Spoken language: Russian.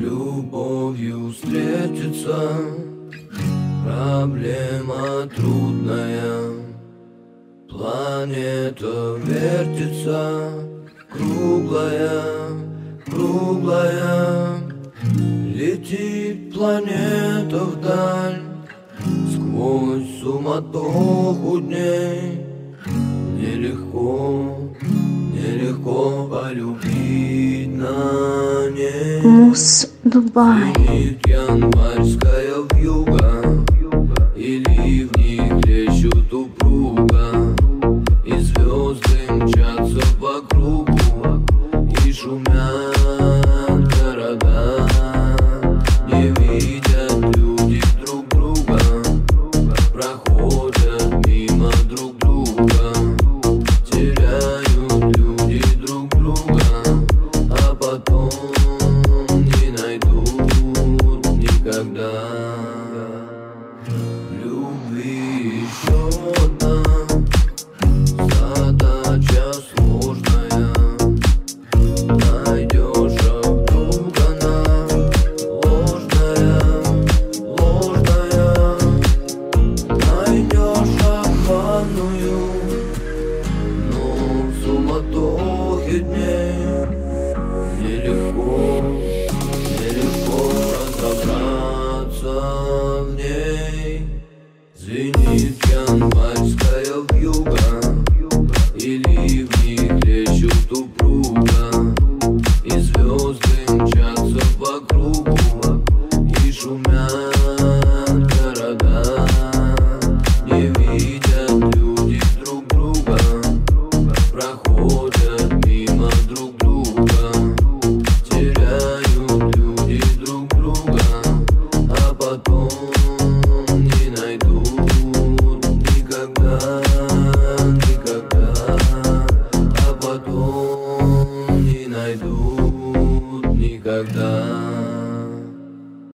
любовью встретиться. Проблема трудная, планета вертится, круглая, круглая. Летит планета вдаль, сквозь суматоху дней. Нелегко, нелегко полюбить на ней. Мус Дубай. Звенит январская вьюга, и ливни трещут упруга, и звезды мчатся по кругу, и шумят города. Не видят люди друг друга, проходят мимо друг друга. Теряют люди друг друга, а потом не найдут никогда. Любви еще одна задача сложная. Найдешь, а вдруг она ложная, ложная. Найдешь обманную, но в суматохе дней нелегко, нелегко разобраться в ней. Звенит январская вьюга, и ливни трещут упруга, и звезды мчатся по кругу, и шумят города. Не видят люди друг друга, проходят мимо друг друга. Теряют люди друг друга, а потом не найдут никогда, никогда. А потом не найдут никогда.